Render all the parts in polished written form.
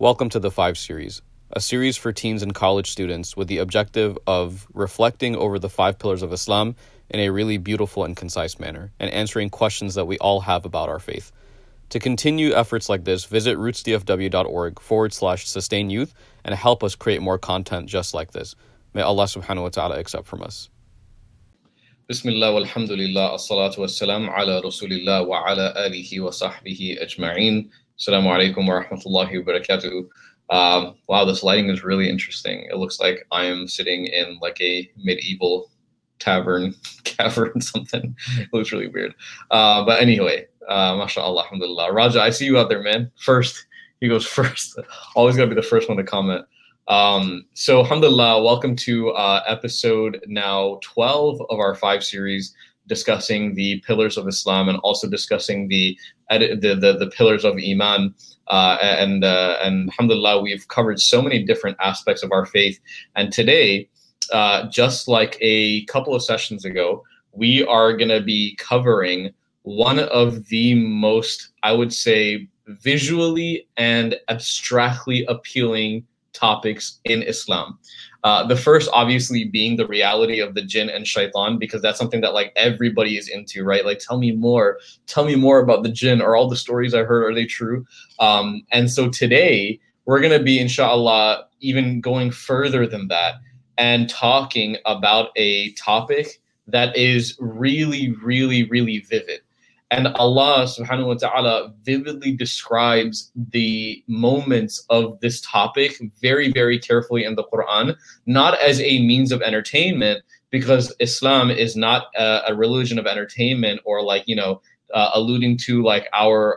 Welcome to the 5 Series, a series for teens and college students with the objective of reflecting over the 5 pillars of Islam in a really beautiful and concise manner, and answering questions that we all have about our faith. To continue efforts like this, visit rootsdfw.org/sustain youth and help us create more content just like this. May Allah subhanahu wa ta'ala accept from us. Bismillah walhamdulillah, as-salatu was-salam ala rasulillah wa ala alihi wa sahbihi ajma'een. Assalamu alaikum wa rahmatullahi wa barakatuh. Wow, this lighting is really interesting. It looks like I am sitting in like a medieval tavern, cavern, something. It looks really weird. But anyway, mashallah, alhamdulillah. Raja, I see you out there, man. First, he goes first. Always gotta be the first one to comment. So alhamdulillah, welcome to episode now 12 of our 5 series discussing the pillars of Islam and also discussing the pillars of Iman. And alhamdulillah, we've covered so many different aspects of our faith. And today, just like a couple of sessions ago, we are going to be covering one of the most, I would say, visually and abstractly appealing topics in Islam. The first obviously being the reality of the jinn and shaitan, because that's something that like everybody is into, right? Like, tell me more about the jinn. Are all the stories I heard, are they true? And so today we're going to be, inshallah, even going further than that and talking about a topic that is really, really, really vivid. And Allah subhanahu wa ta'ala vividly describes the moments of this topic very, very carefully in the Quran, not as a means of entertainment, because Islam is not a religion of entertainment or like, alluding to like our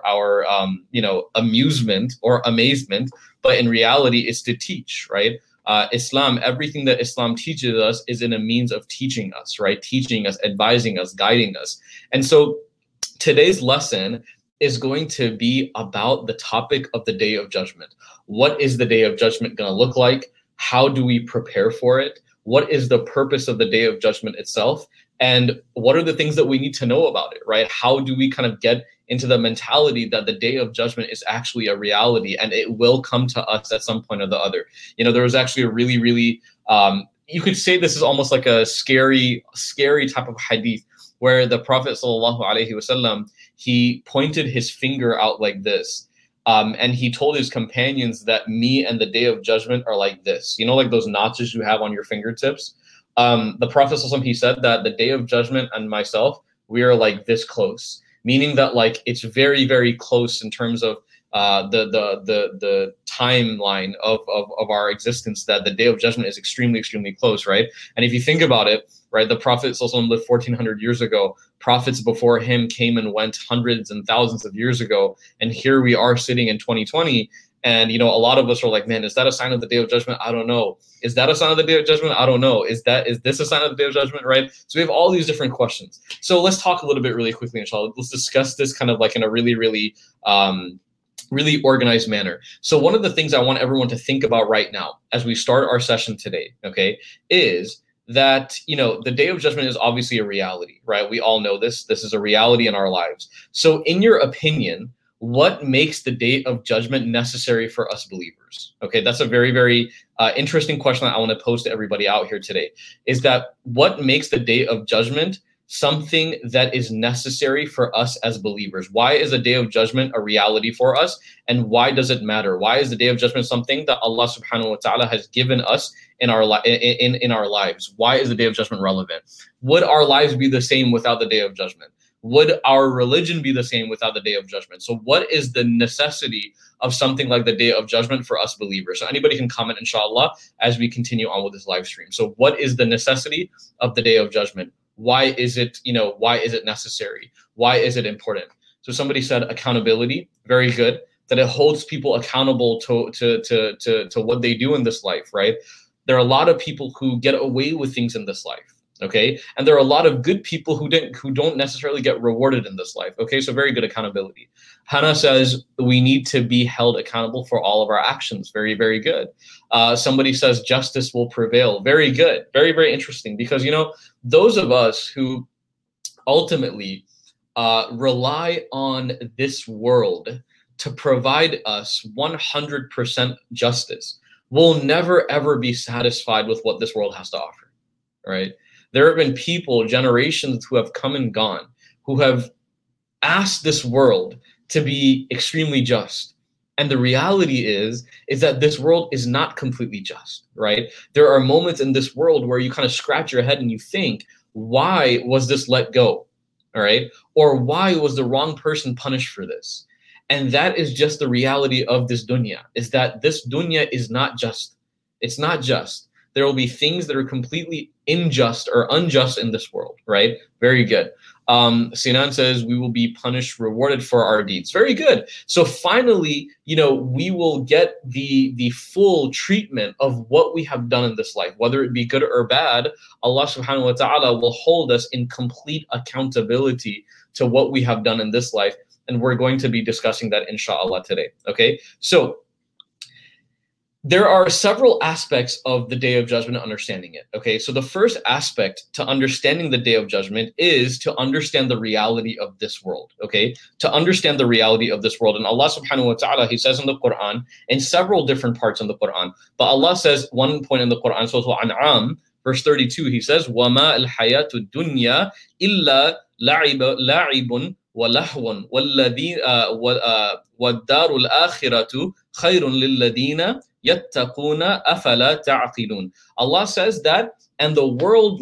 amusement or amazement, but in reality it's to teach, right? Islam, everything that Islam teaches us is in a means of teaching us, right? Teaching us, advising us, guiding us. And so today's lesson is going to be about the topic of the Day of Judgment. What is the Day of Judgment going to look like? How do we prepare for it? What is the purpose of the Day of Judgment itself? And what are the things that we need to know about it, right? How do we kind of get into the mentality that the Day of Judgment is actually a reality and it will come to us at some point or the other? There was actually a really, really, you could say this is almost like a scary type of hadith, where the Prophet sallallahu alaihi wasallam, he pointed his finger out like this, and he told his companions that me and the Day of Judgment are like this. Like those notches you have on your fingertips. The Prophet sallallahu alaihi wasallam, he said that the Day of Judgment and myself, we are like this close, meaning that like it's very, very close in terms of the timeline of our existence, that the Day of Judgment is extremely, extremely close, right? And if you think about it, right, the Prophet ﷺ lived 1400 years ago. Prophets before him came and went hundreds and thousands of years ago. And here we are sitting in 2020. And, a lot of us are like, man, is that a sign of the Day of Judgment? I don't know. Is that a sign of the Day of Judgment? I don't know. Is this a sign of the Day of Judgment, right? So we have all these different questions. So let's talk a little bit really quickly, inshallah. Let's discuss this kind of like in a really, really, really organized manner. So one of the things I want everyone to think about right now as we start our session today, okay, is that, the Day of Judgment is obviously a reality, right? We all know this. This is a reality in our lives. So in your opinion, what makes the Day of Judgment necessary for us believers? Okay, that's a very, very interesting question that I want to pose to everybody out here today, is that what makes the Day of Judgment something that is necessary for us as believers? Why is the Day of Judgment a reality for us? And why does it matter? Why is the Day of Judgment something that Allah subhanahu wa ta'ala has given us in our lives? Why is the Day of Judgment relevant? Would our lives be the same without the Day of Judgment? Would our religion be the same without the Day of Judgment? So what is the necessity of something like the Day of Judgment for us believers? So anybody can comment, inshallah, as we continue on with this live stream. So what is the necessity of the Day of Judgment? Why is it necessary? Why is it important? So somebody said accountability, very good, that it holds people accountable to what they do in this life, right? There are a lot of people who get away with things in this life, okay? And there are a lot of good people who don't necessarily get rewarded in this life, okay? So very good accountability. Hannah says we need to be held accountable for all of our actions. Very, very good. Somebody says justice will prevail. Very good. Very, very interesting, because, those of us who ultimately rely on this world to provide us 100% justice will never ever be satisfied with what this world has to offer, right? There have been people, generations who have come and gone, who have asked this world to be extremely just. And the reality is that this world is not completely just, right? There are moments in this world where you kind of scratch your head and you think, why was this let go? All right. Or why was the wrong person punished for this? And that is just the reality of this dunya, is that this dunya is not just. It's not just. There will be things that are completely unjust or unjust in this world, right? Very good. Sinan says we will be punished, rewarded for our deeds. Very good. So finally, we will get the full treatment of what we have done in this life, whether it be good or bad. Allah subhanahu wa ta'ala will hold us in complete accountability to what we have done in this life. And we're going to be discussing that inshallah today. Okay. So there are several aspects of the Day of Judgment, understanding it. Okay, so the first aspect to understanding the Day of Judgment is to understand the reality of this world. Okay, to understand the reality of this world. And Allah subhanahu wa ta'ala, He says in the Quran, in several different parts in the Quran, but Allah says one point in the Quran, Surah Al-An'am, verse 32, He says, وَمَا الْحَيَاةُ الدُّنْيَا إِلَّا لَعِبٌ وَلَهْوٌ وَالدَّارُ الْآخِرَةُ خَيْرٌ لِلَّذِينَ يَتَّقُونَ أَفَلَا تَعْقِلُونَ. Allah says that, and the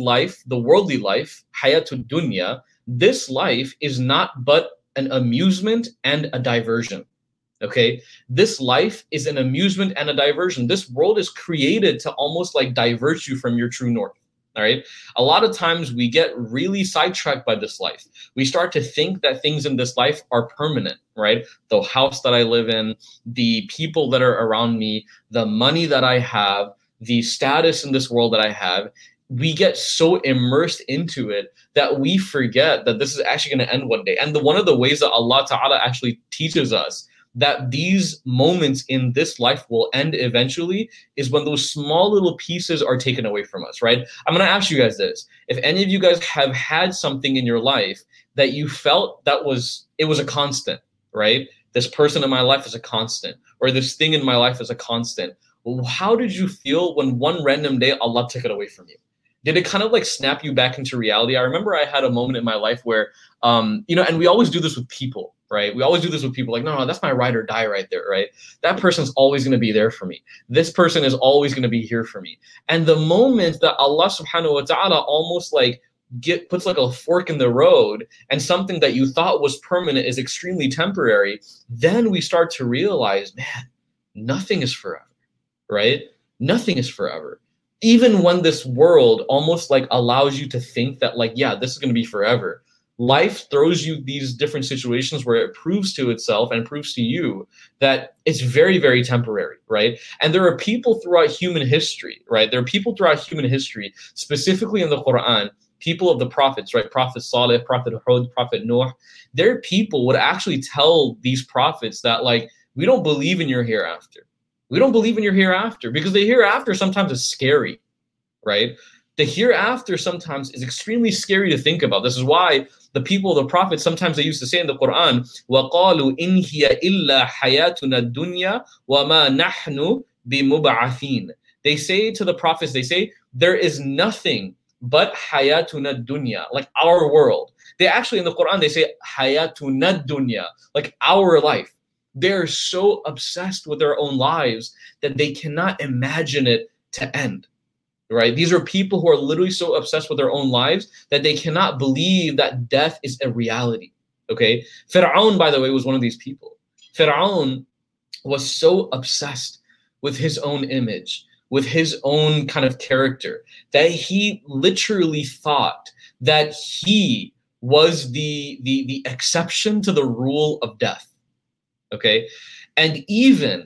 worldly life, hayatud dunya, this life is not but an amusement and a diversion. Okay, this life is an amusement and a diversion. This world is created to almost like divert you from your true north. All right. A lot of times we get really sidetracked by this life. We start to think that things in this life are permanent, right? The house that I live in, the people that are around me, the money that I have, the status in this world that I have. We get so immersed into it that we forget that this is actually going to end one day. And one of the ways that Allah Ta'ala actually teaches us that these moments in this life will end eventually is when those small little pieces are taken away from us, right? I'm going to ask you guys this. If any of you guys have had something in your life that you felt it was a constant, right? This person in my life is a constant, or this thing in my life is a constant. Well, how did you feel when one random day Allah took it away from you? Did it kind of like snap you back into reality? I remember I had a moment in my life where, and we always do this with people, right? We always do this with people like, no, that's my ride or die right there, right? That person's always going to be there for me. This person is always going to be here for me. And the moment that Allah subhanahu wa ta'ala almost like puts like a fork in the road and something that you thought was permanent is extremely temporary, then we start to realize, man, nothing is forever, right? Nothing is forever. Even when this world almost like allows you to think that like, yeah, this is going to be forever, life throws you these different situations where it proves to itself and proves to you that it's very, very temporary, right? And there are people throughout human history, right? There are people throughout human history, specifically in the Quran, people of the prophets, right? Prophet Saleh, Prophet Hud, Prophet Noah. Their people would actually tell these prophets that like, we don't believe in your hereafter. We don't believe in your hereafter, because the hereafter sometimes is scary, right? The hereafter sometimes is extremely scary to think about. This is why the people of the prophets, sometimes they used to say in the Quran, وَقَالُوا إِنْ هِيَ إِلَّا حَيَاتُنَا الدُّنْيَا وَمَا نَحْنُ بِمُبْعَثِينَ. They say to the prophets, they say, there is nothing but hayatuna dunya, like our world. They actually, in the Quran, they say hayatuna dunya, like our life. They're so obsessed with their own lives that they cannot imagine it to end, right? These are people who are literally so obsessed with their own lives that they cannot believe that death is a reality, okay? Fir'aun, by the way, was one of these people. Fir'aun was so obsessed with his own image, with his own kind of character, that he literally thought that he was the exception to the rule of death. Okay, and even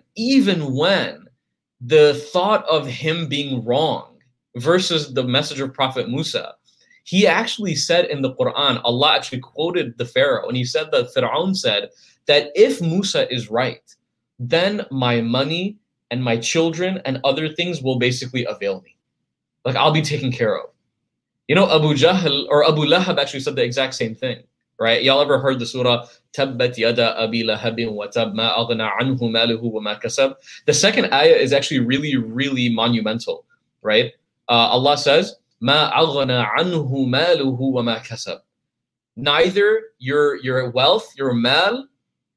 when the thought of him being wrong versus the message of Prophet Musa, he actually said in the Quran, Allah actually quoted the Pharaoh, and he said that Fir'aun said that if Musa is right, then my money and my children and other things will basically avail me. Like I'll be taken care of. You know, Abu Jahl or Abu Lahab actually said the exact same thing. right? Y'all ever heard the surah, Tabbat yada abi lahabin wa tab ma aghna anhu maluhu wa ma kasab? The second ayah is actually really, really monumental, right? Allah says, Ma aghna anhu maluhu wa ma kasab. Neither your wealth, your mal,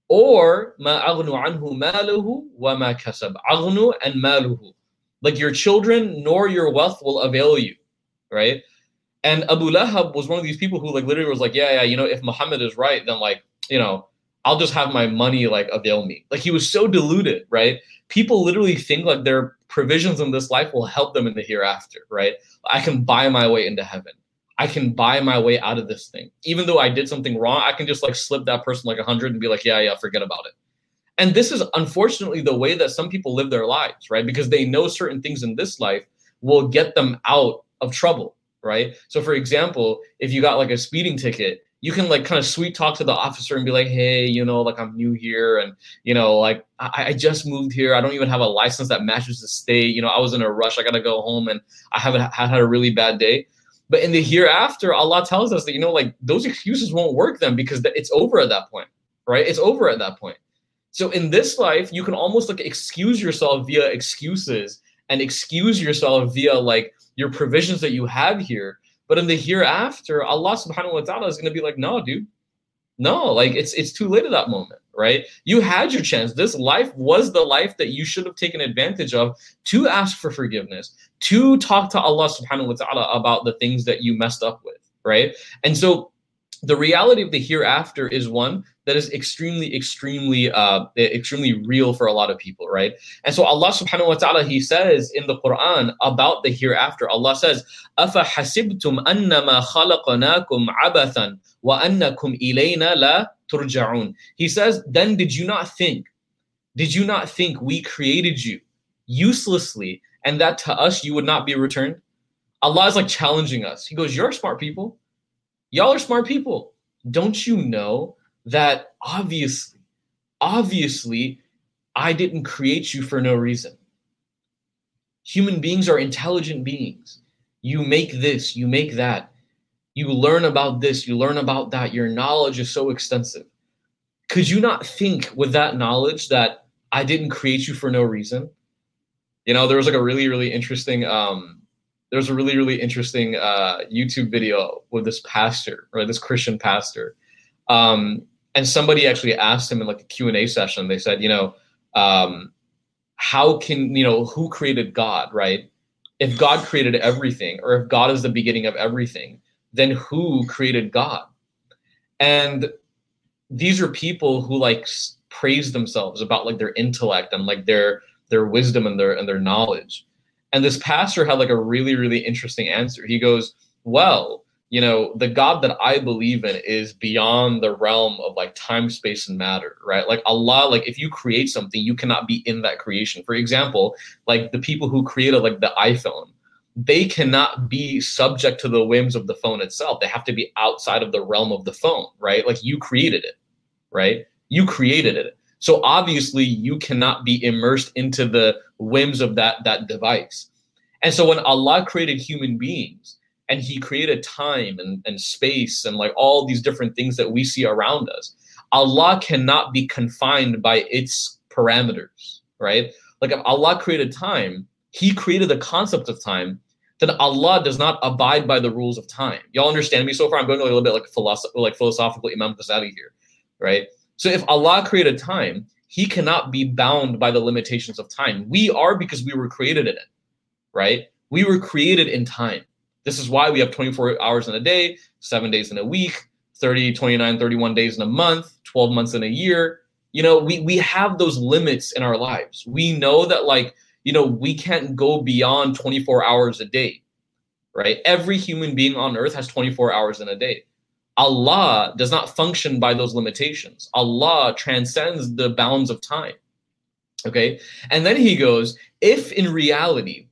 or ma aghnu anhu maluhu wa ma kasab. Aghnu and maluhu. Like your children nor your wealth will avail you, right? And Abu Lahab was one of these people who like literally was like, yeah, if Muhammad is right, then like, I'll just have my money like avail me. Like he was so deluded, right? People literally think like their provisions in this life will help them in the hereafter, right? I can buy my way into heaven. I can buy my way out of this thing. Even though I did something wrong, I can just like slip that person like 100 and be like, yeah, forget about it. And this is unfortunately the way that some people live their lives, right? Because they know certain things in this life will get them out of trouble, right? So for example, if you got like a speeding ticket, you can like kind of sweet talk to the officer and be like, hey, like I'm new here. And, like I just moved here. I don't even have a license that matches the state. I was in a rush. I got to go home and I haven't had a really bad day. But in the hereafter, Allah tells us that, like those excuses won't work then because it's over at that point, right? It's over at that point. So in this life, you can almost like excuse yourself via excuses and excuse yourself via like your provisions that you have here. But in the hereafter, Allah subhanahu wa ta'ala is going to be like, no, dude, no, like it's too late at that moment, right? You had your chance. This life was the life that you should have taken advantage of to ask for forgiveness, to talk to Allah subhanahu wa ta'ala about the things that you messed up with, right? And so the reality of the hereafter is one that is extremely, extremely real for a lot of people, right? And so Allah subhanahu wa ta'ala, he says in the Quran about the hereafter, Allah says, أَفَحَسِبْتُمْ أَنَّمَا خَلَقْنَاكُمْ عَبَثًا وَأَنَّكُمْ إِلَيْنَا لَا تُرْجَعُونَ. He says, then did you not think we created you uselessly and that to us you would not be returned? Allah is like challenging us. He goes, you're smart people. Y'all are smart people. Don't you know that obviously, I didn't create you for no reason. Human beings are intelligent beings. You make this, you make that. You learn about this, you learn about that. Your knowledge is so extensive. Could you not think with that knowledge that I didn't create you for no reason? There was like a really, really interesting YouTube video with this pastor, or this Christian pastor. And somebody actually asked him in like a Q&A session, they said, how can, who created God, right? If God created everything, or if God is the beginning of everything, then who created God? And these are people who like praise themselves about like their intellect and like their wisdom and their knowledge. And this pastor had like a really, really interesting answer. He goes, well, the God that I believe in is beyond the realm of like time, space, and matter, right? Like Allah, like if you create something, you cannot be in that creation. For example, like the people who created like the iPhone, they cannot be subject to the whims of the phone itself. They have to be outside of the realm of the phone, right? Like you created it, right? You created it. So obviously you cannot be immersed into the whims of that device. And so when Allah created human beings and he created time and space and like all these different things that we see around us, Allah cannot be confined by its parameters, right? Like if Allah created time, he created the concept of time, then Allah does not abide by the rules of time. Y'all understand me so far? I'm going a little bit like philosophical Imam Ghazali here, right? So if Allah created time, he cannot be bound by the limitations of time. We are, because we were created in it, right? We were created in time. This is why we have 24 hours in a day, 7 days in a week, 30, 29, 31 days in a month, 12 months in a year. We have those limits in our lives. We know that we can't go beyond 24 hours a day, right? Every human being on earth has 24 hours in a day. Allah does not function by those limitations. Allah transcends the bounds of time. Okay. And then he goes, if in reality,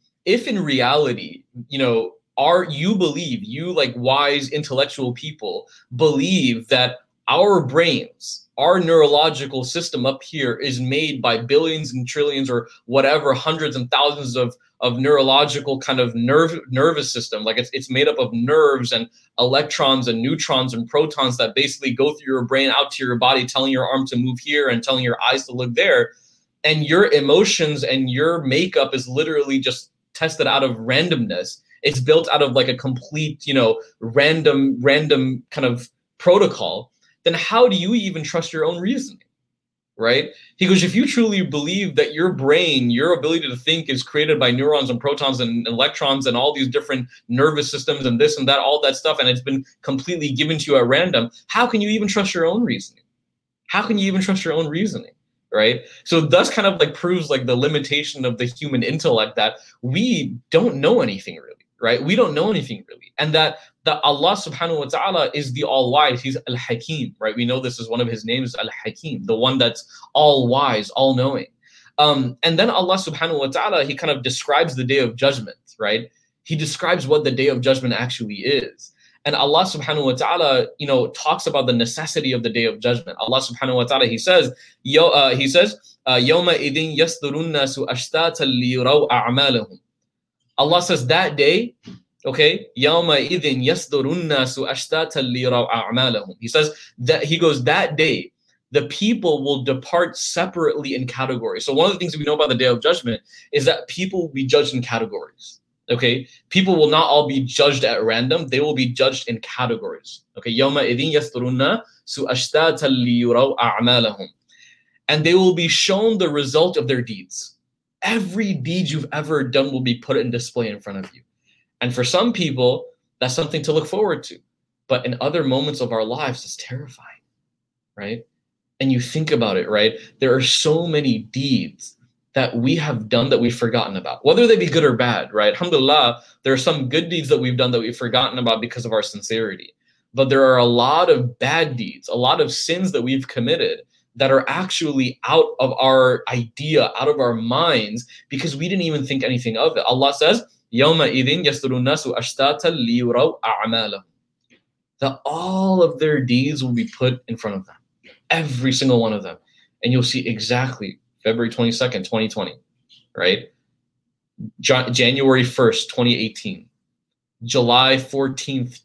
you like wise intellectual people believe that our brains, our neurological system up here is made by billions and trillions or whatever, hundreds and thousands of neurological kind of nervous system. Like it's made up of nerves and electrons and neutrons and protons that basically go through your brain out to your body, telling your arm to move here and telling your eyes to look there. And your emotions and your makeup is literally just tested out of randomness. It's built out of like a complete, random kind of protocol. Then how do you even trust your own reasoning, right? He goes, if you truly believe that your brain, your ability to think is created by neurons and protons and electrons and all these different nervous systems and this and that, all that stuff, and it's been completely given to you at random, how can you even trust your own reasoning? How can you even trust your own reasoning, right? So thus kind of like proves like the limitation of the human intellect, that we don't know anything really, right? We don't know anything really. And that Allah subhanahu wa ta'ala is the all-wise. He's Al-Hakim, right? We know this is one of his names, Al-Hakim, the one that's all-wise, all-knowing. And then Allah subhanahu wa ta'ala, he kind of describes the day of judgment, right? He describes what the day of judgment actually is. And Allah subhanahu wa ta'ala, talks about the necessity of the day of judgment. Allah subhanahu wa ta'ala, he says, يَوْمَ إِذٍ يَصْدُرُ النَّاسُ أَشْتَاتًا لِيُرَوْا أَعْمَالَهُم. Allah says that day, okay, يَوْمَ إِذٍ يَصْدُرُ النَّاسُ أَشْتَاتًا لِيُرَوْا أَعْمَالَهُم. He says that day, the people will depart separately in categories. So one of the things that we know about the day of judgment is that people will be judged in categories. Okay, people will not all be judged at random. They will be judged in categories. Okay, يَوْمَ إِذٍ يَصْدُرُ النَّاسُ أَشْتَاتًا لِيُرَوْا أَعْمَالَهُم. And they will be shown the result of their deeds. Every deed you've ever done will be put in display in front of you. And for some people, that's something to look forward to. But in other moments of our lives, it's terrifying, right? And you think about it, right? There are so many deeds that we have done that we've forgotten about, whether they be good or bad, right? Alhamdulillah, there are some good deeds that we've done that we've forgotten about because of our sincerity. But there are a lot of bad deeds, a lot of sins that we've committed that are actually out of our idea, out of our minds, because we didn't even think anything of it. Allah says, يَوْمَئِذٍ يَصْدُرُ النَّاسُ أَشْتَاتًا لِيُرَوْا أَعْمَالَهُم. That all of their deeds will be put in front of them, every single one of them. And you'll see exactly February 22nd, 2020, right? January 1st, 2018, July 14th,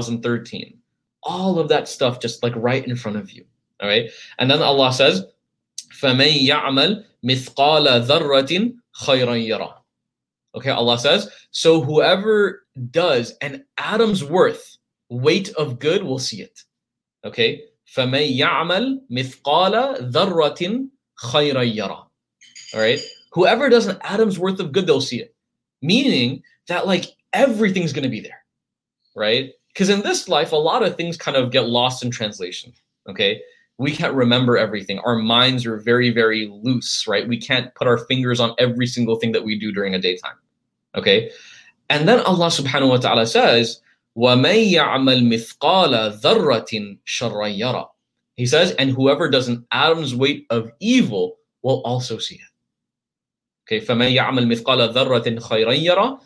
2013. All of that stuff just like right in front of you. All right. And then Allah says, فَمَن يَعْمَلْ مِثْقَالَ ذَرَّةٍ خَيْرًا يَرَى. Okay, Allah says, so whoever does an atom's worth, weight of good, will see it. Okay. فَمَن يَعْمَلْ مِثْقَالَ ذَرَّةٍ خَيْرًا يَرَى. All right. Whoever does an atom's worth of good, they'll see it. Meaning that like everything's going to be there. Right. Because in this life, a lot of things kind of get lost in translation. Okay. We can't remember everything. Our minds are very, very loose, right? We can't put our fingers on every single thing that we do during a daytime, okay? And then Allah subhanahu wa ta'ala says, وَمَن يَعْمَلْ مِثْقَالَ ذَرَّةٍ شَرًّا يَرَى. He says, and whoever does an atom's weight of evil will also see it. Okay, فَمَن يَعْمَلْ مِثْقَالَ ذَرَّةٍ خَيْرًا يَرَى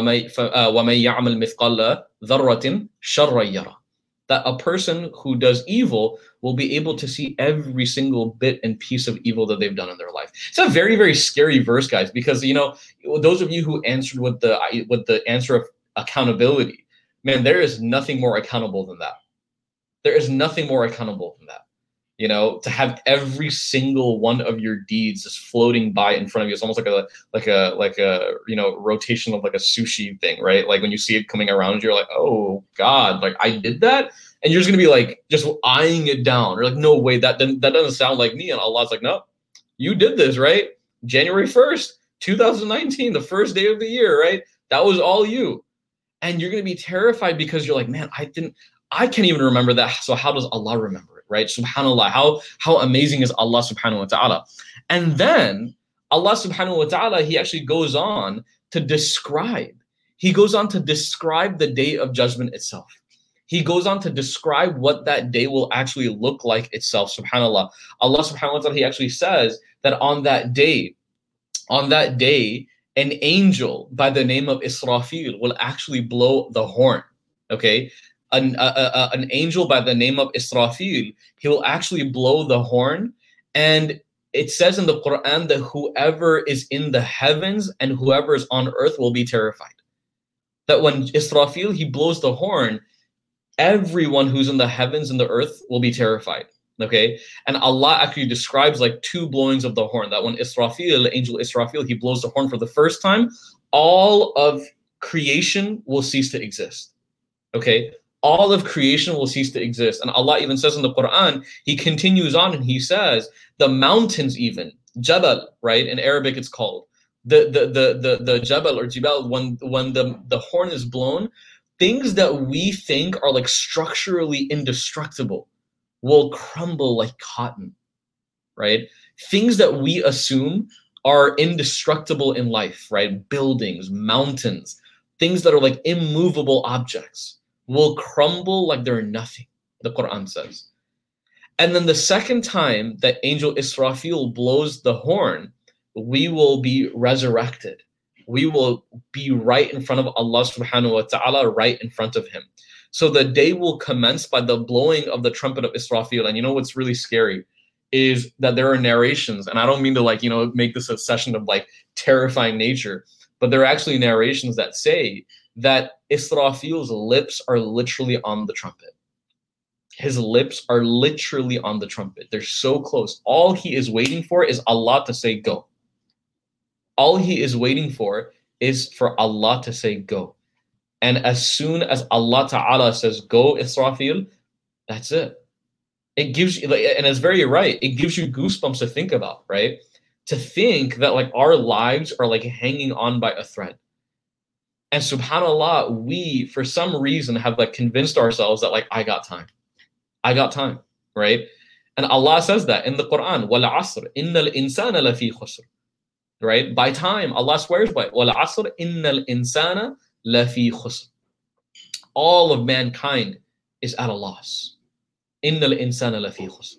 وَمَن يَعْمَلْ مِثْقَالَ ذَرَّةٍ شَرًّا يَرَى. That a person who does evil will be able to see every single bit and piece of evil that they've done in their life. It's a very, very scary verse, guys, because, those of you who answered with the answer of accountability, man, there is nothing more accountable than that. There is nothing more accountable than that. To have every single one of your deeds just floating by in front of you. It's almost like a rotation of like a sushi thing, right? Like when you see it coming around, you're like, oh God, like I did that, and you're just gonna be like just eyeing it down. You're like, no way, that doesn't sound like me. And Allah's like, no, you did this, right? January 1st, 2019, the first day of the year, right? That was all you, and you're gonna be terrified because you're like, man, I can't even remember that. So how does Allah remember? Right? SubhanAllah, how amazing is Allah subhanahu wa ta'ala. And then Allah subhanahu wa ta'ala, he actually goes on to describe the day of judgment itself. He goes on to describe what that day will actually look like itself, subhanAllah. Allah subhanahu wa ta'ala, he actually says that on that day, an angel by the name of Israfil will actually blow the horn. Okay? an angel by the name of Israfil. He will actually blow the horn, and it says in the Quran that whoever is in the heavens and whoever is on earth will be terrified. That when Israfil, he blows the horn, everyone who's in the heavens and the earth will be terrified. Okay, and Allah actually describes like two blowings of the horn. That when Israfil, angel Israfil, he blows the horn for the first time, all of creation will cease to exist. Okay, all of creation will cease to exist. And Allah even says in the Quran, he continues on and he says, the mountains even, Jabal, right? In Arabic it's called. The Jabal or Jibal, when the horn is blown, things that we think are like structurally indestructible will crumble like cotton, right? Things that we assume are indestructible in life, right? Buildings, mountains, things that are like immovable objects will crumble like they're nothing, the Quran says. And then the second time that angel Israfil blows the horn, we will be resurrected. We will be right in front of Allah subhanahu wa ta'ala, right in front of him. So the day will commence by the blowing of the trumpet of Israfil. And you know what's really scary is that there are narrations, and I don't mean to like, make this a session of like terrifying nature, but there are actually narrations that say that Israfil's lips are literally on the trumpet. His lips are literally on the trumpet. They're so close. All he is waiting for is Allah to say go. All he is waiting for is for Allah to say go. And as soon as Allah Ta'ala says go, Israfil, that's it. It gives you, and it's very right, it gives you goosebumps to think about, right? To think that like our lives are like hanging on by a thread. And subhanAllah, we, for some reason, have like convinced ourselves that like, I got time, right? And Allah says that in the Quran, وَالْعَصْرِ إِنَّ الْإِنسَانَ لَفِي خُسْرٍ, right? By time, Allah swears by it. وَالْعَصْرِ إِنَّ الْإِنسَانَ لَفِي خُسْرٍ. All of mankind is at a loss. إِنَّ الْإِنسَانَ لَفِي خُسْرٍ.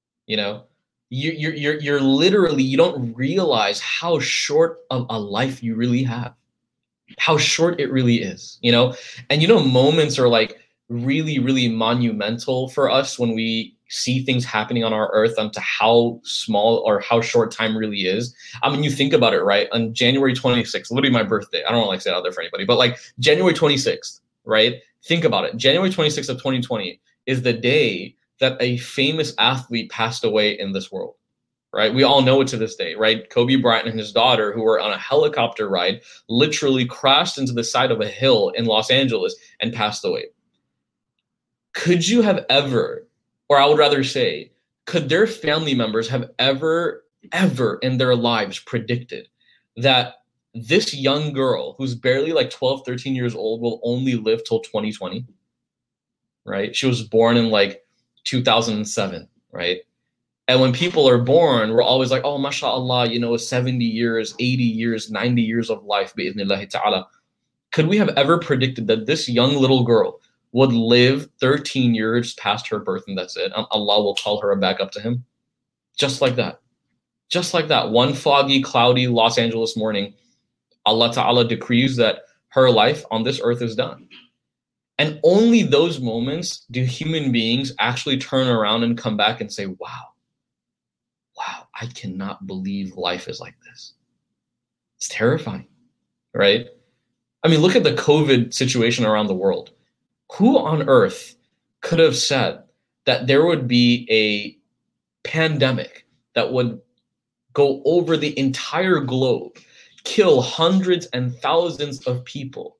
You're literally, you don't realize how short of a life you really have. How short it really is, And moments are like really, really monumental for us when we see things happening on our earth onto how small or how short time really is. I mean, you think about it, right? On January 26th, literally my birthday. I don't want to like say it out there for anybody, but like January 26th, right? Think about it. January 26th of 2020 is the day that a famous athlete passed away in this world. Right? We all know it to this day, right? Kobe Bryant and his daughter, who were on a helicopter ride, literally crashed into the side of a hill in Los Angeles and passed away. Could you have ever, or I would rather say, could their family members have ever in their lives predicted that this young girl who's barely like 12, 13 years old will only live till 2020, right? She was born in like 2007, right? And when people are born, we're always like, oh, mashallah, 70 years, 80 years, 90 years of life, bi'idhnillahi ta'ala. Could we have ever predicted that this young little girl would live 13 years past her birth and that's it? And Allah will call her back up to him? Just like that. Just like that. One foggy, cloudy Los Angeles morning, Allah Ta'ala decrees that her life on this earth is done. And only those moments do human beings actually turn around and come back and say, wow, I cannot believe life is like this. It's terrifying, right? I mean, look at the COVID situation around the world. Who on earth could have said that there would be a pandemic that would go over the entire globe, kill hundreds and thousands of people,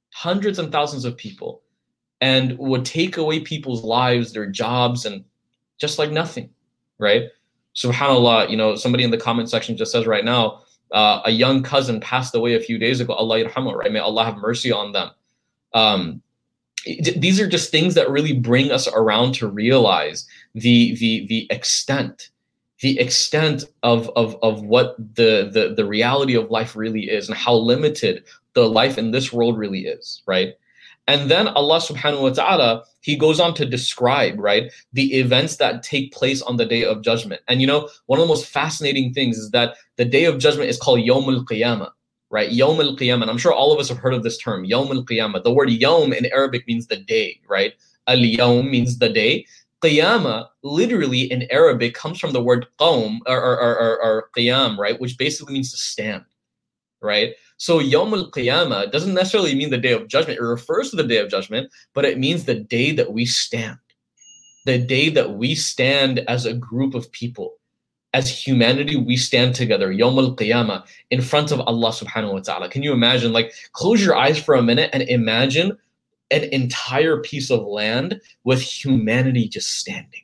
and would take away people's lives, their jobs, and just like nothing, right? SubhanAllah, somebody in the comment section just says right now, a young cousin passed away a few days ago. Allah yarhamah, right? May Allah have mercy on them. These are just things that really bring us around to realize the extent of what the reality of life really is and how limited the life in this world really is, right? And then Allah subhanahu wa ta'ala, he goes on to describe, right, the events that take place on the day of judgment. And one of the most fascinating things is that the day of judgment is called Yawm al-Qiyamah, right? Yawm al-Qiyamah. And I'm sure all of us have heard of this term, Yawm al-Qiyamah. The word Yawm in Arabic means the day, right? Al-Yawm means the day. Qiyamah, literally in Arabic, comes from the word qawm or qiyam, right? Which basically means to stand, right? So Yawm al-Qiyamah doesn't necessarily mean the day of judgment. It refers to the day of judgment, but it means the day that we stand. The day that we stand as a group of people. As humanity, we stand together, Yawm al-Qiyamah, in front of Allah subhanahu wa ta'ala. Can you imagine? Like, close your eyes for a minute and imagine an entire piece of land with humanity just standing.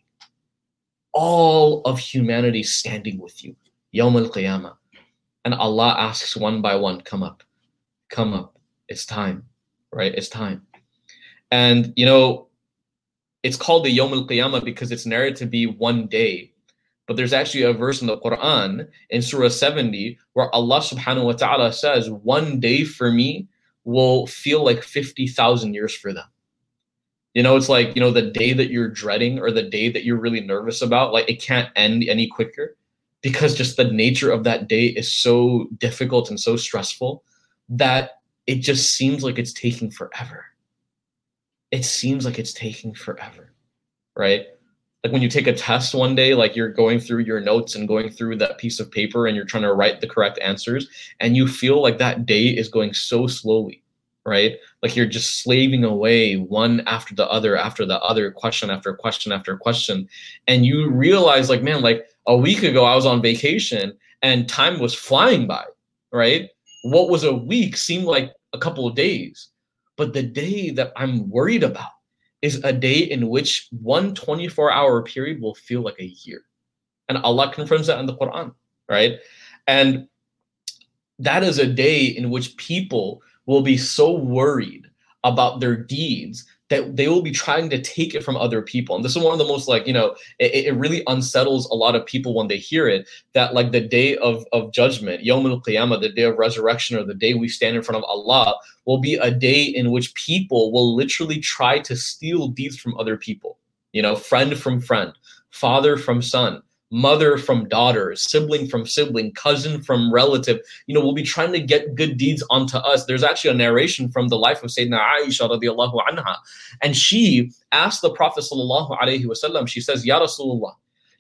All of humanity standing with you, Yawm al-Qiyamah. And Allah asks one by one, come up, it's time, right? It's time. And, you know, it's called the Yawm al-Qiyamah because it's narrated to be one day. But there's actually a verse in the Quran in Surah 70 where Allah subhanahu wa ta'ala says, one day for me will feel like 50,000 years for them. You know, it's like, you know, the day that you're dreading or the day that you're really nervous about, like it can't end any quicker because just the nature of that day is so difficult and so stressful that it just seems like it's taking forever. It seems like it's taking forever, right? Like when you take a test one day, like you're going through your notes and going through that piece of paper and you're trying to write the correct answers and you feel like that day is going so slowly, right? Like you're just slaving away one after the other, question after question after question. And you realize like, man, like a week ago I was on vacation and time was flying by, right? What was a week seemed like a couple of days. But the day that I'm worried about is a day in which one 24-hour period will feel like a year. And Allah confirms that in the Quran, right? And that is a day in which people will be so worried about their deeds that they will be trying to take it from other people. And this is one of the most like, you know, it really unsettles a lot of people when they hear it, that like the day of judgment, Yawm al-Qiyamah, the day of resurrection or the day we stand in front of Allah will be a day in which people will literally try to steal deeds from other people. You know, friend from friend, father from son, mother from daughter, sibling from sibling, cousin from relative, you know, we'll be trying to get good deeds onto us. There's actually a narration from the life of Sayyidina Aisha radiallahu anha. And she asked the Prophet sallallahu alaihi wasallam, she says, Ya Rasulullah,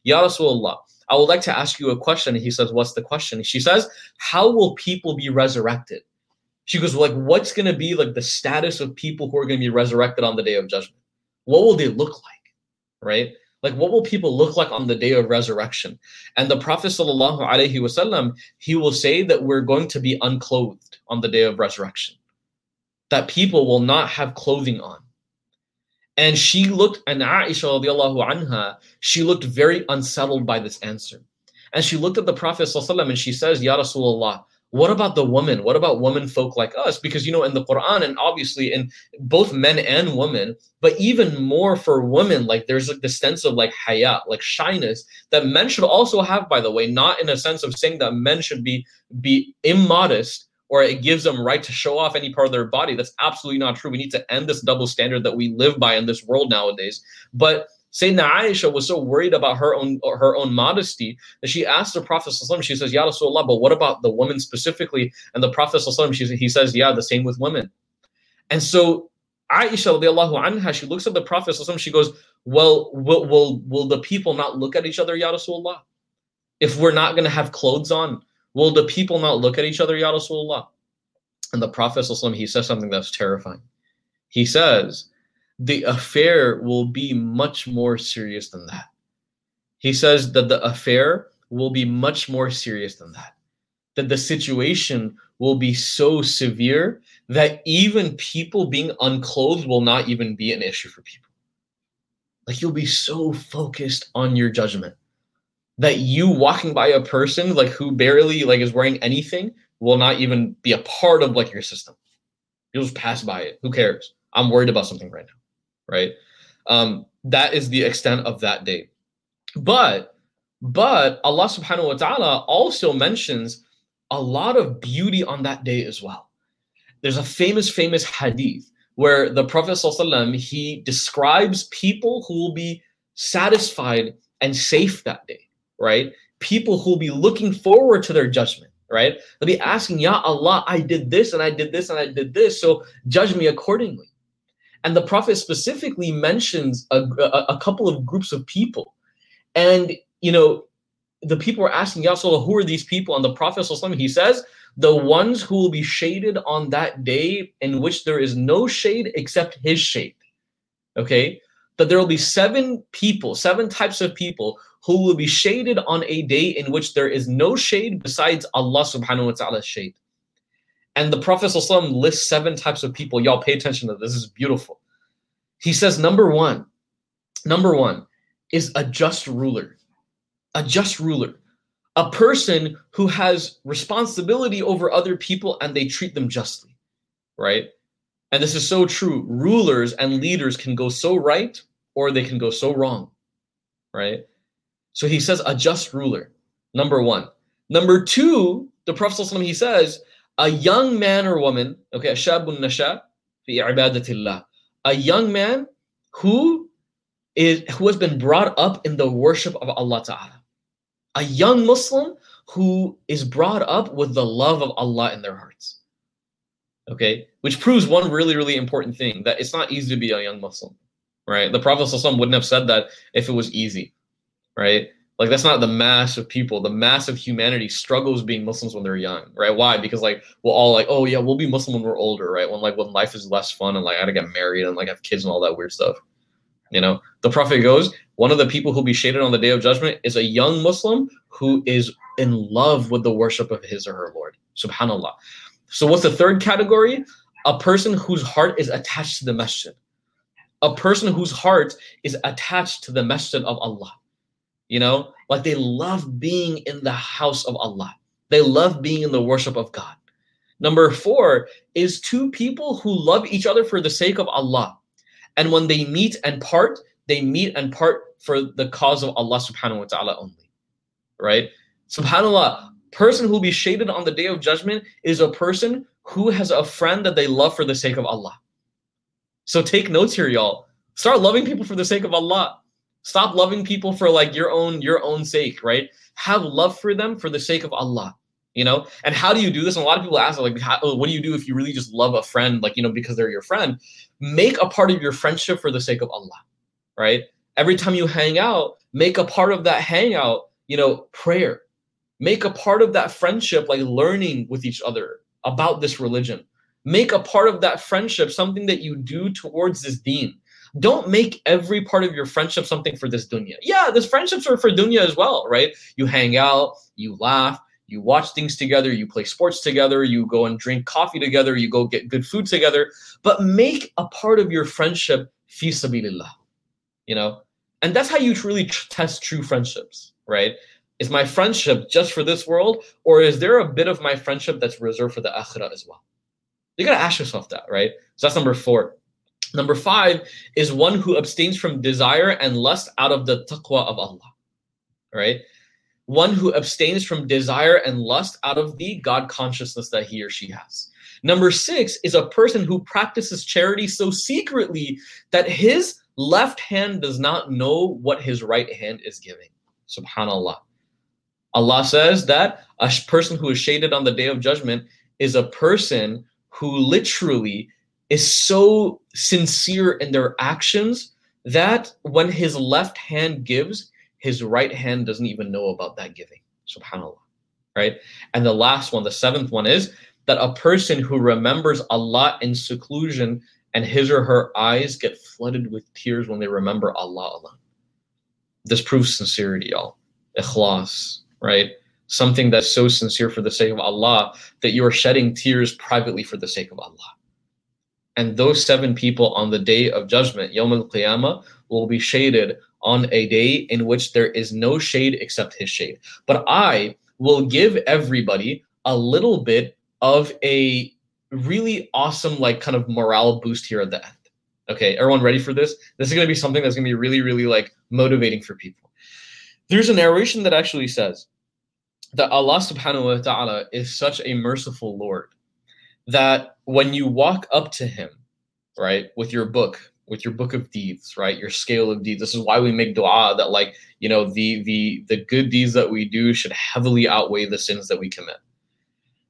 I would like to ask you a question. And he says, what's the question? She says, how will people be resurrected? She goes, like, what's going to be like the status of people who are going to be resurrected on the day of judgment? What will they look like, right? Like, what will people look like on the day of resurrection? And the Prophet sallallahu alaihi wasallam, he will say that we're going to be unclothed on the day of resurrection, that people will not have clothing on. And she looked, and Aisha radiallahu anha, she looked very unsettled by this answer. And she looked at the Prophet sallallahu alaihi wasallam and she says, Ya Rasulullah, what about the woman? What about women folk like us? Because, you know, in the Quran and obviously in both men and women, but even more for women, like there's like the sense of like haya, like shyness that men should also have, by the way, not in a sense of saying that men should be immodest or it gives them right to show off any part of their body. That's absolutely not true. We need to end this double standard that we live by in this world nowadays. But Sayyidina Aisha was so worried about her own modesty that she asked the Prophet ﷺ, she says, Ya Rasulullah, but what about the women specifically? And the Prophet ﷺ, he says, yeah, the same with women. And so Aisha radiallahu anha, she looks at the Prophet ﷺ, she goes, well, will the people not look at each other, Ya Rasulullah? If we're not going to have clothes on, will the people not look at each other, Ya Rasulullah? And the Prophet ﷺ, he says something that's terrifying. He says, the affair will be much more serious than that. He says that the affair will be much more serious than that. That the situation will be so severe that even people being unclothed will not even be an issue for people. Like you'll be so focused on your judgment that you walking by a person like who barely like is wearing anything will not even be a part of like your system. You'll just pass by it. Who cares? I'm worried about something right now. Right? That is the extent of that day. But Allah subhanahu wa ta'ala also mentions a lot of beauty on that day as well. There's a famous hadith where the Prophet ﷺ, he describes people who will be satisfied and safe that day, right? People who will be looking forward to their judgment. right? They'll be asking, Ya Allah, I did this and I did this and I did this, so judge me accordingly. And the Prophet specifically mentions a couple of groups of people. And, the people were asking, Ya Rasulullah, who are these people? And the Prophet, he says, the ones who will be shaded on that day in which there is no shade except his shade. Okay? That there will be 7 types of people who will be shaded on a day in which there is no shade besides Allah subhanahu wa ta'ala's shade. And the Prophet lists 7 types of people. Y'all pay attention to this. This is beautiful. He says, number one is a just ruler. A just ruler. A person who has responsibility over other people and they treat them justly, right? And this is so true. Rulers and leaders can go so right or they can go so wrong, right? So he says a just ruler, number one. Number two, the Prophet he says, a young man or woman, okay, shabun nasha fi ibadatillah, a young man who has been brought up in the worship of Allah Ta'ala. A young Muslim who is brought up with the love of Allah in their hearts. Okay, which proves one really, really important thing, that it's not easy to be a young Muslim, right? The Prophet wouldn't have said that if it was easy, right? Like, that's not the mass of people. The mass of humanity struggles being Muslims when they're young, right? Why? Because we're all oh yeah, we'll be Muslim when we're older, right? When life is less fun and I gotta get married and have kids and all that weird stuff. The Prophet goes, one of the people who'll be shaded on the Day of Judgment is a young Muslim who is in love with the worship of his or her Lord. Subhanallah. So what's the third category? A person whose heart is attached to the masjid. A person whose heart is attached to the masjid of Allah. They love being in the house of Allah. They love being in the worship of God. Number 4 is 2 people who love each other for the sake of Allah. And when they meet and part for the cause of Allah subhanahu wa ta'ala only. Right? SubhanAllah, person who will be shaded on the Day of Judgment is a person who has a friend that they love for the sake of Allah. So take notes here, y'all. Start loving people for the sake of Allah. Stop loving people for your own sake, right? Have love for them for the sake of Allah. And how do you do this? And a lot of people ask, what do you do if you really just love a friend, because they're your friend? Make a part of your friendship for the sake of Allah, right? Every time you hang out, make a part of that hangout, prayer. Make a part of that friendship, learning with each other about this religion. Make a part of that friendship something that you do towards this deen. Don't make every part of your friendship something for this dunya. Yeah, these friendships are for dunya as well, right? You hang out, you laugh, you watch things together, you play sports together, you go and drink coffee together, you go get good food together, but make a part of your friendship fi sabilillah, And that's how you truly test true friendships, right? Is my friendship just for this world, or is there a bit of my friendship that's reserved for the akhirah as well? You got to ask yourself that, right? So that's number 4. Number 5 is one who abstains from desire and lust out of the taqwa of Allah, right? One who abstains from desire and lust out of the God consciousness that he or she has. Number 6 is a person who practices charity so secretly that his left hand does not know what his right hand is giving. Subhanallah. Allah says that a person who is shaded on the Day of Judgment is a person who literally is so sincere in their actions that when his left hand gives, his right hand doesn't even know about that giving. Subhanallah, right? And the last one, the 7th one, is that a person who remembers Allah in seclusion and his or her eyes get flooded with tears when they remember Allah alone. This proves sincerity, y'all. Ikhlas, right? Something that's so sincere for the sake of Allah that you are shedding tears privately for the sake of Allah. And those 7 people on the Day of Judgment, Yawm al-Qiyamah, will be shaded on a day in which there is no shade except his shade. But I will give everybody a little bit of a really awesome, kind of morale boost here at the end. Okay, everyone ready for this? This is going to be something that's going to be really, really motivating for people. There's a narration that actually says that Allah subhanahu wa ta'ala is such a merciful Lord that when you walk up to him, right, with your book of deeds, right, your scale of deeds, this is why we make dua that the good deeds that we do should heavily outweigh the sins that we commit.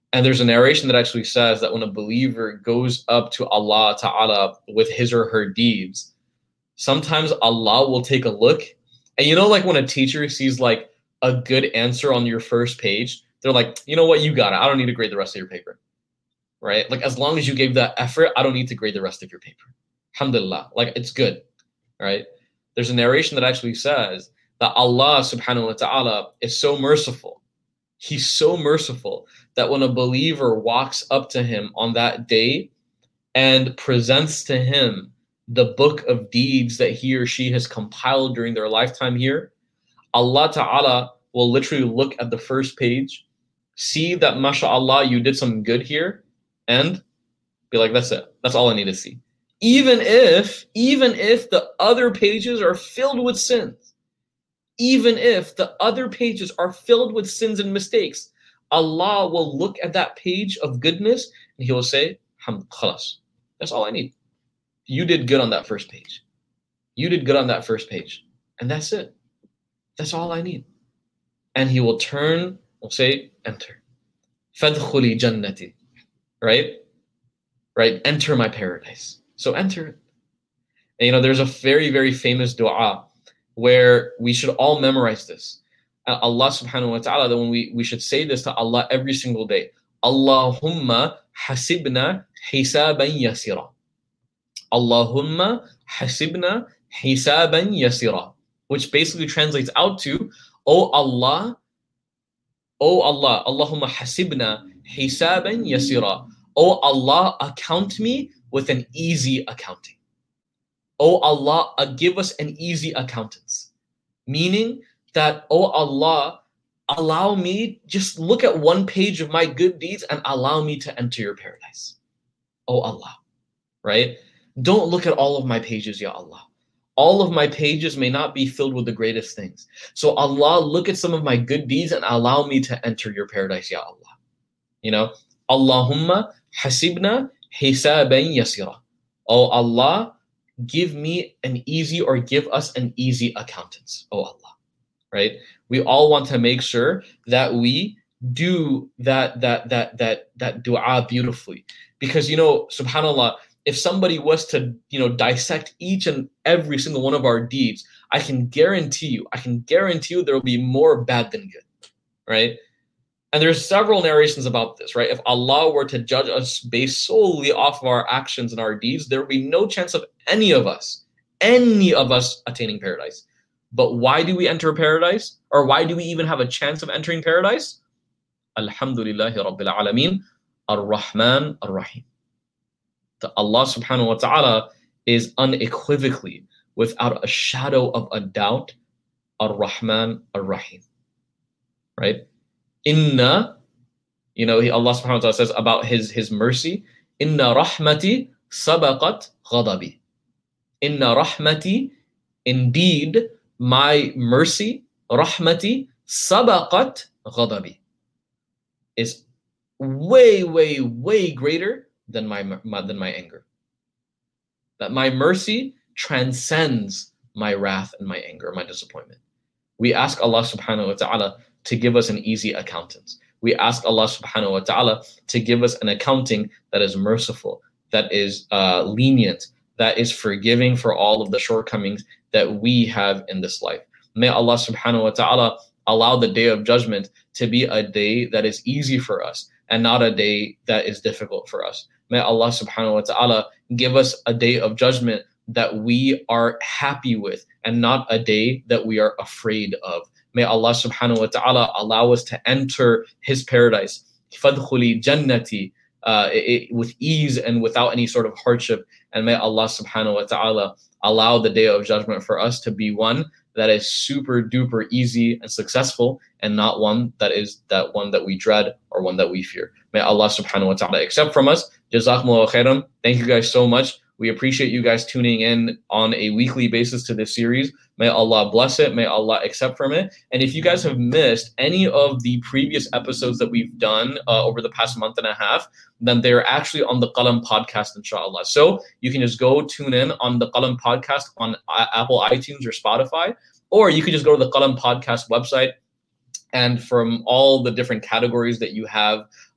And there's a narration that actually says that when a believer goes up to Allah Ta'ala with his or her deeds, sometimes Allah will take a look. And you know, like when a teacher sees like a good answer on your first page, they're like, you know what, you got it. I don't need to grade the rest of your paper, right? Like as long as you gave that effort, I don't need to grade the rest of your paper. Alhamdulillah, like it's good, right? There's a narration that actually says that Allah subhanahu wa ta'ala is so merciful. He's so merciful that when a believer walks up to him on that day and presents to him the book of deeds that he or she has compiled during their lifetime here, Allah Ta'ala will literally look at the first page, see that mashallah, you did some good here, and be like, that's it. That's all I need to see. Even if the other pages are filled with sins, even if the other pages are filled with sins and mistakes, Allah will look at that page of goodness and He will say, khalas, that's all I need. You did good on that first page. You did good on that first page. And that's it. That's all I need. And He will turn, will say, enter. Fadkhuli jannati. Right? Right? Enter my paradise. So enter it. And you know, there's a very, very famous dua where we should all memorize this. Allah subhanahu wa ta'ala, that when we should say this to Allah every single day. Allahumma hasibna hisaban yasira. Allahumma hasibna hisaban yasira. Which basically translates out to, Oh Allah, Allahumma hasibna hisaban yasira. Oh Allah, account me with an easy accounting. Oh Allah, give us an easy accountance. Meaning that, oh Allah, allow me, just look at one page of my good deeds and allow me to enter your paradise. Oh Allah, right? Don't look at all of my pages, Ya Allah. All of my pages may not be filled with the greatest things. So Allah, look at some of my good deeds and allow me to enter your paradise, Ya Allah. You know, Allahumma hasibna hisaban yasira. Oh Allah, give me an easy, or give us an easy accountance, oh Allah, right? We all want to make sure that we do that dua beautifully. Because, you know, subhanAllah, if somebody was to, you know, dissect each and every single one of our deeds, I can guarantee you there will be more bad than good, right? And there's several narrations about this, right? If Allah were to judge us based solely off of our actions and our deeds, there would be no chance of any of us attaining paradise. But why do we enter paradise? Or why do we even have a chance of entering paradise? Alhamdulillahi Rabbil Alameen, Ar-Rahman Ar-Rahim. That Allah subhanahu wa ta'ala is unequivocally, without a shadow of a doubt, Ar-Rahman Ar-Rahim. Right? Inna, you know, Allah subhanahu wa ta'ala says about his mercy, Inna rahmati sabaqat ghadabi. Inna rahmati, indeed, my mercy, rahmati sabaqat ghadabi, is way, way, way greater than my anger. That my mercy transcends my wrath and my anger, my disappointment. We ask Allah subhanahu wa ta'ala to give us an easy accountance. We ask Allah subhanahu wa ta'ala to give us an accounting that is merciful, that is lenient, that is forgiving for all of the shortcomings that we have in this life. May Allah subhanahu wa ta'ala allow the day of judgment to be a day that is easy for us and not a day that is difficult for us. May Allah subhanahu wa ta'ala give us a day of judgment that we are happy with and not a day that we are afraid of. May Allah subhanahu wa ta'ala allow us to enter His paradise, fadkhuli jannati, with ease and without any sort of hardship. And may Allah subhanahu wa ta'ala allow the day of judgment for us to be one that is super duper easy and successful, and not one that is that one that we dread or one that we fear. May Allah subhanahu wa ta'ala accept from us. Jazakumullahu khairan. Thank you guys so much. We appreciate you guys tuning in on a weekly basis to this series. May Allah bless it. May Allah accept from it. And if you guys have missed any of the previous episodes that we've done over the past month and a half, then they're actually on the Qalam podcast, inshallah. So you can just go tune in on the Qalam podcast on Apple iTunes or Spotify, or you can just go to the Qalam podcast website. And from all the different categories that you have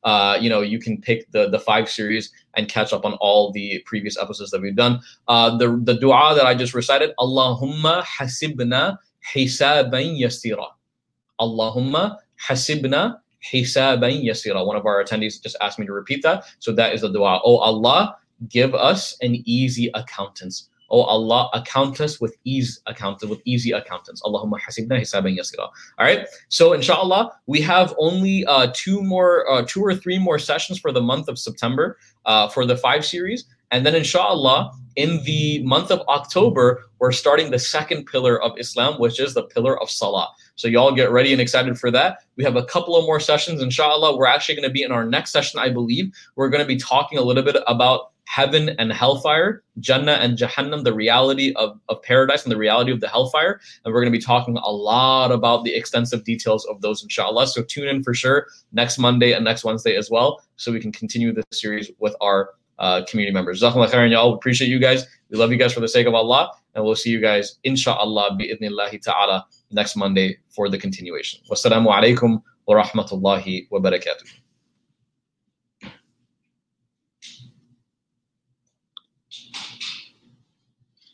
you can pick the 5 series and catch up on all the previous episodes that we've done. The dua that I just recited, Allahumma hasibna hisaban yasira. Allahumma hasibna hisaban yasira. One of our attendees just asked me to repeat that. So that is the dua. Oh Allah, give us an easy accountance. Oh Allah, account us with easy accountants. Allahumma hasibna hisaban yasira. All right. So inshallah, we have only 2 or 3 more sessions for the month of September for the 5 series. And then inshallah, in the month of October, we're starting the second pillar of Islam, which is the pillar of Salah. So y'all get ready and excited for that. We have a couple of more sessions, inshallah. We're actually going to be in our next session, I believe. We're going to be talking a little bit about heaven and hellfire, Jannah and Jahannam, the reality of paradise and the reality of the hellfire. And we're going to be talking a lot about the extensive details of those, inshallah. So tune in for sure next Monday and next Wednesday as well, so we can continue this series with our community members. Jazakumullah khairan, y'all. Appreciate you guys. We love you guys for the sake of Allah. And we'll see you guys, inshallah, bi'idhnillahi ta'ala, next Monday for the continuation. Wassalamu alaikum wa rahmatullahi wa barakatuh.